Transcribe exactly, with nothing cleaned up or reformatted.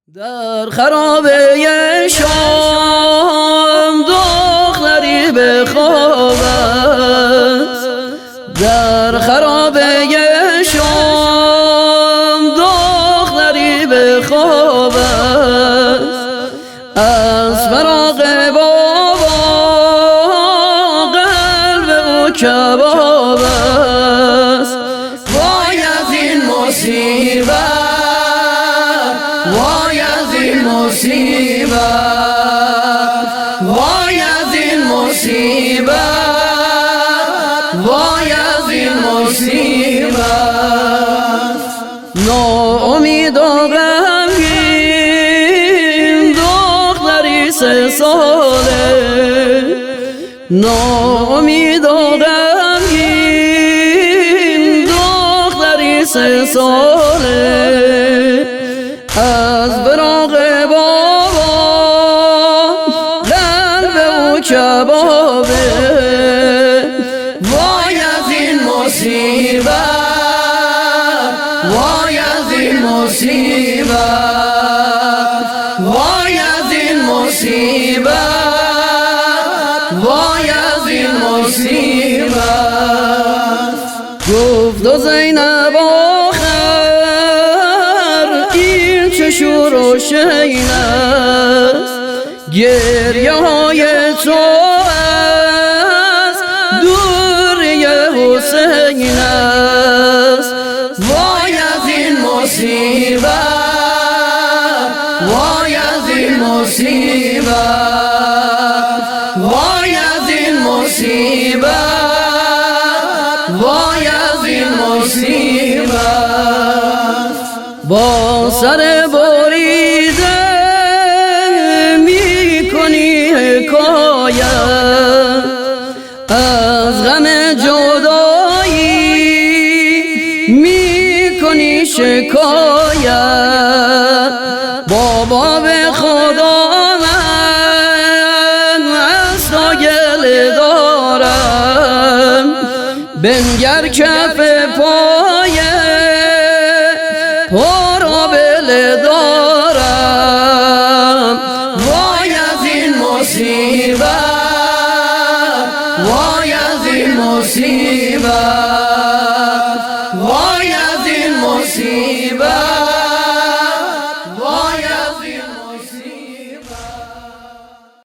در خرابه شام دختری به خواب است. در خرابه شام دختری به خواب است. از فراق بابا قلب او کباب است. وای از این مصیبت، وای از این مصیبت، وای از این مصیبت، وای از این مصیبت. ناامید و غمگین دختری سه ساله، ناامید و غمگین دختری سه ساله. از فراق بابا قلب او کبابه. وای از این مصیبت، وای از این مصیبت، وای از این مصیبت، وای از این مصیبت. گفت و زینب شور و شین است، گریه های تو است، دوری حسین است. وای از این مصیبت، وای از این مصیبت، وای از این مصیبت، وای از این مصیبت. با سر بریده می کنی حکایت، از غم جدایی می کنی شکایت. بابا به خدا من از تو گله دارم، بنگر کف پای پرابله دارم. وای از این مصیبت، وای از این مصیبت، وای